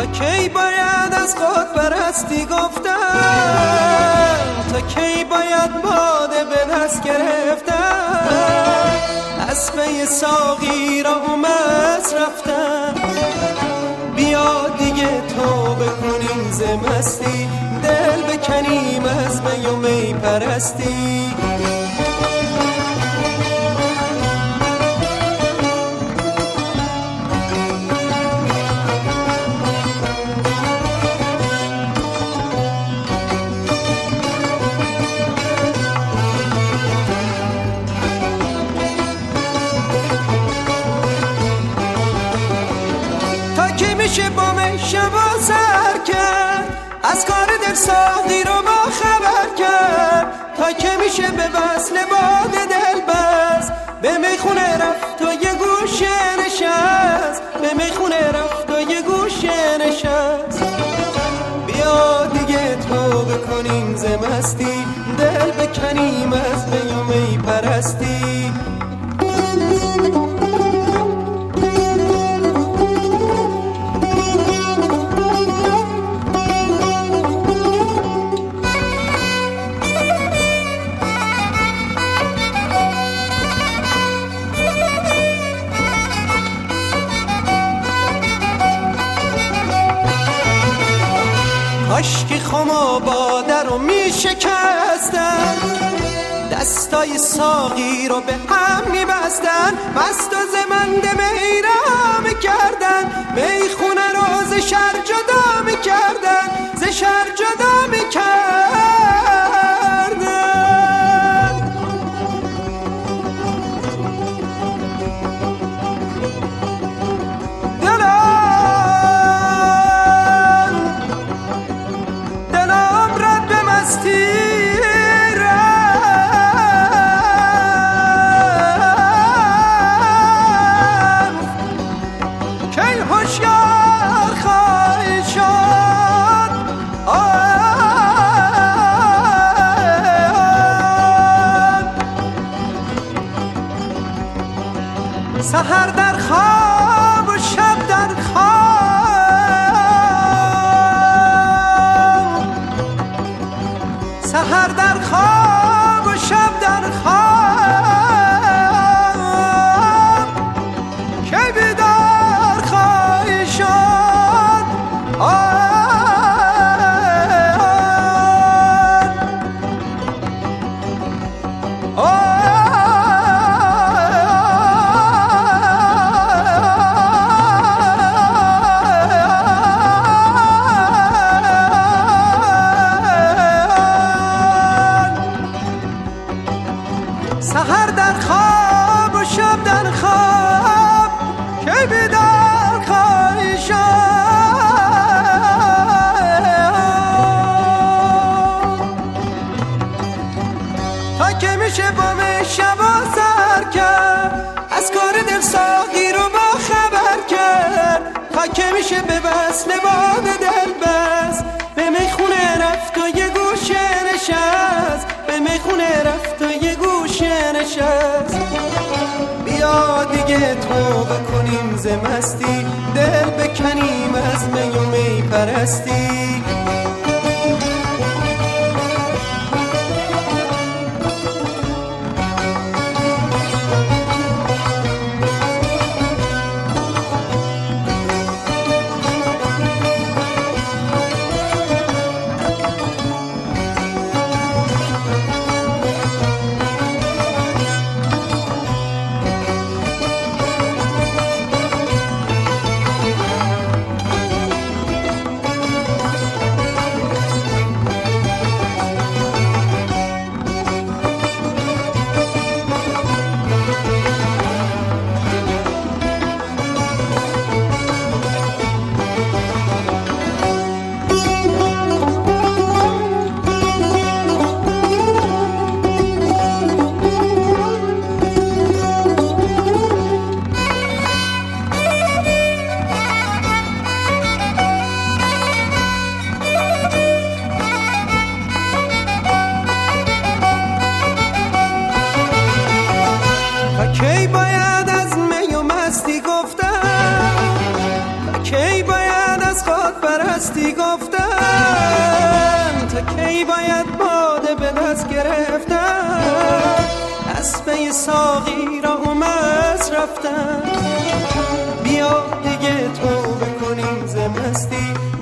کی باید از خود پرستی گفتم، تا کی باید باده به دست گرفتم، از پی ساقی را مست رفتم. بیا دیگه توبه کنیم ز مستی، دل بکنیم از می و می پرستی. میشه با می شبا سر کرد، از کار دل ساقی رو با خبر کرد، تا که میشه به وصل باد دل بست، به میخونه رفت و یه گوشه نشست، به میخونه رفت و یه گوشه نشست. بیا دیگه توبه کنیم ز مستی، دل بکنیم از می و می پرستی. کاشکی خم و باده رو می شکستن، دستای ساقی رو به هم می بستن، مست و زمند می را می کردن، میخونه رو ز شر جدا می کردن، ز شر جدا می کردن. سحر در خواب و شب در خواب، سحر در خواب و شب در خواب، که بیدار خواهی شد. سحر در خواب و شب در خواب، که بیدار خواهی شد. تا که میشه با می شبا سر کرد، از کار دل ساقی رو با خبر کرد، تا که میشه به وصل باد دل بست، به میخونه رفت و یه گوشه نشست، به میخونه رفت و یه گوشه نشست. بیا دیگه توبه کنیم ز مستی، دل بکنیم از می و می پرستی. مستی گفتن تا کی باید باده به دست گرفتن از پی ساقی را اومد رفتن بیا دیگه توبه کنیم ز مستی